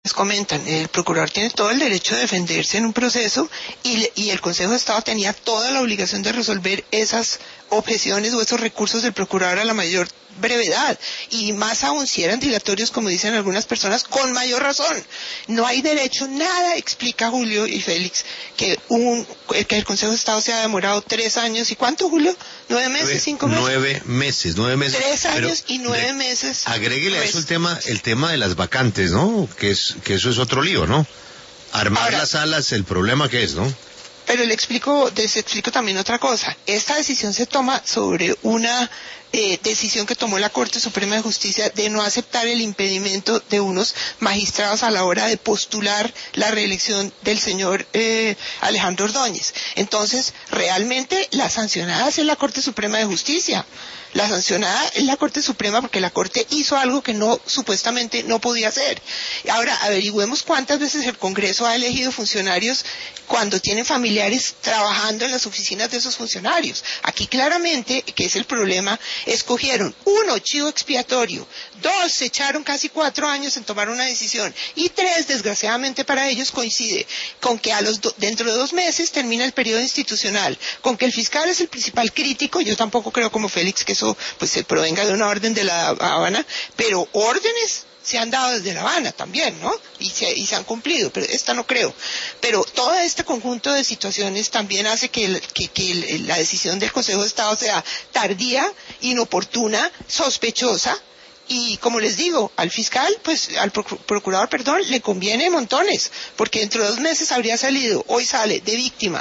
comentan, el procurador tiene todo el derecho de defenderse en un proceso y el Consejo de Estado tenía toda la obligación de resolver esas objeciones o esos recursos del procurador a la mayor brevedad, y más aún si eran dilatorios, como dicen algunas personas, con mayor razón. No hay derecho, nada explica, Julio y Félix, que el Consejo de Estado se ha demorado 3 años. ¿Y cuánto, Julio? ¿9 meses? ¿5 meses? 9 meses. 3 años y 9 meses. Agréguele a eso el tema de las vacantes, ¿no? Que eso es otro lío, ¿no? Armar ahora, las salas, el problema que es, ¿no? Pero les explico también otra cosa. Esta decisión se toma sobre una decisión que tomó la Corte Suprema de Justicia de no aceptar el impedimento de unos magistrados a la hora de postular la reelección del señor Alejandro Ordóñez. Entonces, realmente la sancionada es la Corte Suprema de Justicia. La sancionada es la Corte Suprema porque la Corte hizo algo que supuestamente no podía hacer. Ahora, averigüemos cuántas veces el Congreso ha elegido funcionarios cuando tienen familiares trabajando en las oficinas de esos funcionarios. Aquí claramente, que es el problema, escogieron 1, chivo expiatorio; 2, se echaron casi 4 años en tomar una decisión; y 3, desgraciadamente para ellos, coincide con que dentro de 2 meses termina el periodo institucional, con que el fiscal es el principal crítico. Yo tampoco creo, como Félix, que eso pues se provenga de una orden de La Habana, pero órdenes se han dado desde La Habana también, ¿no? Y se han cumplido, pero esta no creo. Pero todo este conjunto de situaciones también hace que la decisión del Consejo de Estado sea tardía, inoportuna, sospechosa. Y como les digo, al fiscal, pues al procurador, le conviene montones, porque dentro de 2 meses habría salido, hoy sale de víctima,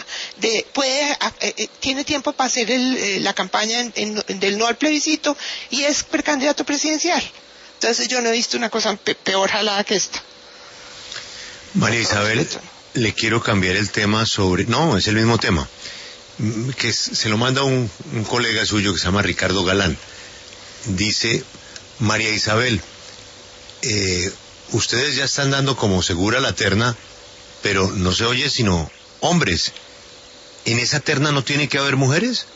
tiene tiempo para hacer la campaña del no al plebiscito y es precandidato presidencial. Entonces yo no he visto una cosa peor jalada que esta. María Isabel, le quiero cambiar el tema no, es el mismo tema, que se lo manda un colega suyo que se llama Ricardo Galán. Dice: María Isabel, ustedes ya están dando como segura la terna, pero no se oye sino hombres. ¿En esa terna no tiene que haber mujeres?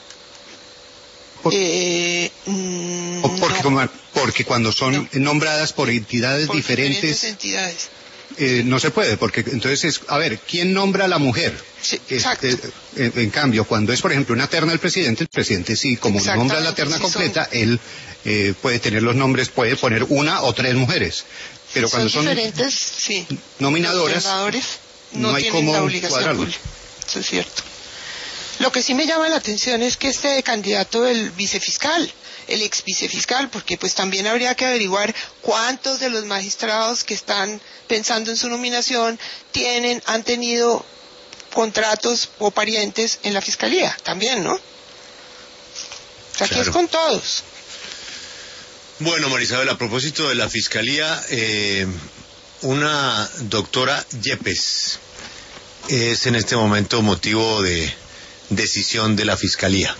Porque cuando son nombradas por entidades diferentes no se puede, porque entonces ¿quién nombra a la mujer? Sí, exacto. En cambio, cuando es por ejemplo una terna del presidente, el presidente sí, como nombra la terna completa, él puede tener los nombres, puede poner 1 o 3 mujeres, pero cuando son diferentes, nominadoras, no hay tienen como la obligación. Eso es cierto. Lo que sí me llama la atención es que este candidato del vicefiscal, el ex vicefiscal, porque pues también habría que averiguar cuántos de los magistrados que están pensando en su nominación han tenido contratos o parientes en la fiscalía, también, ¿no? O sea, claro. Aquí es con todos. Bueno, María Isabel, a propósito de la fiscalía, una doctora Yepes es en este momento motivo de decisión de la fiscalía.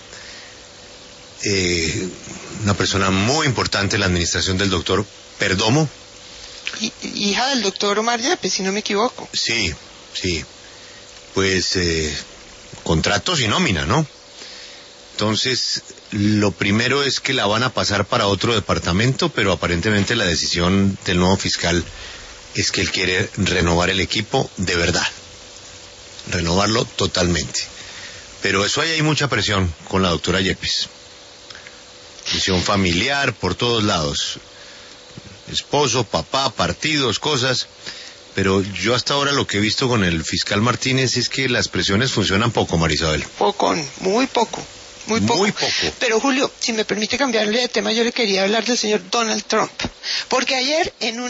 Una persona muy importante en la administración del doctor Perdomo. Hija del doctor Omar Yepes, si no me equivoco. Sí. Pues contratos y nómina, ¿no? Entonces, lo primero es que la van a pasar para otro departamento, pero aparentemente la decisión del nuevo fiscal es que él quiere renovar el equipo de verdad. Renovarlo totalmente. Pero eso hay mucha presión con la doctora Yepes. Presión familiar por todos lados. Esposo, papá, partidos, cosas. Pero yo hasta ahora lo que he visto con el fiscal Martínez es que las presiones funcionan poco, María Isabel. Muy poco. Pero Julio, si me permite cambiarle de tema, yo le quería hablar del señor Donald Trump. Porque ayer en